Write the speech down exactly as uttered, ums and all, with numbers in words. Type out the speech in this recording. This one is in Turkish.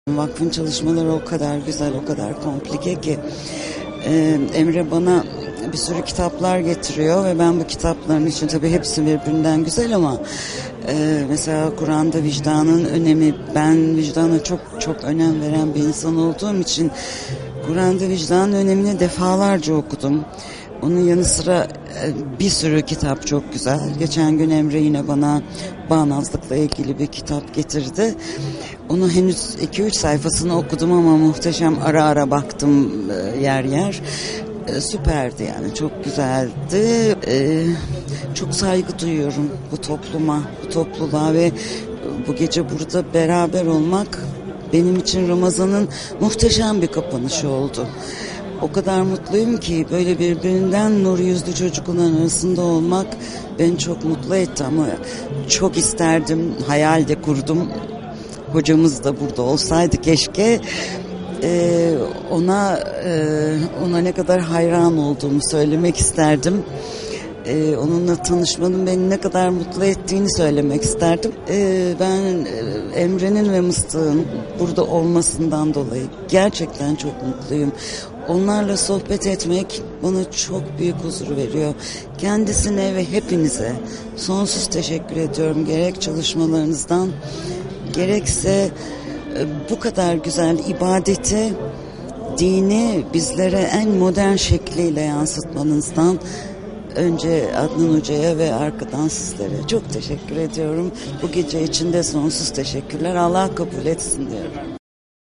Vakfın çalışmaları o kadar güzel, o kadar komplike ki e, Emre bana bir sürü kitaplar getiriyor ve ben bu kitapların için, tabii hepsi birbirinden güzel ama e, mesela Kur'an'da vicdanın önemi, ben vicdana çok çok önem veren bir insan olduğum için Kur'an'da vicdanın önemini defalarca okudum. Onun yanı sıra bir sürü kitap çok güzel. Geçen gün Emre yine bana bağnazlıkla ilgili bir kitap getirdi. Onu henüz iki üç sayfasını okudum ama muhteşem, ara ara baktım yer yer. Süperdi yani, çok güzeldi. Çok saygı duyuyorum bu topluma, bu topluluğa ve bu gece burada beraber olmak benim için Ramazan'ın muhteşem bir kapanışı oldu. O kadar mutluyum ki böyle birbirinden nur yüzlü çocukların arasında olmak beni çok mutlu etti ama çok isterdim, hayal de kurdum. Hocamız da burada olsaydı keşke. Ee, ona e, ona ne kadar hayran olduğumu söylemek isterdim. Ee, onunla tanışmanın beni ne kadar mutlu ettiğini söylemek isterdim. Ee, ben Emre'nin ve Mıstık'ın burada olmasından dolayı gerçekten çok mutluyum. Onlarla sohbet etmek bana çok büyük huzur veriyor. Kendisine ve hepinize sonsuz teşekkür ediyorum. Gerek çalışmalarınızdan, gerekse bu kadar güzel ibadeti, dini bizlere en modern şekliyle yansıtmanızdan, önce Adnan Hoca'ya ve arkadan sizlere çok teşekkür ediyorum. Bu gece için de sonsuz teşekkürler. Allah kabul etsin diyorum.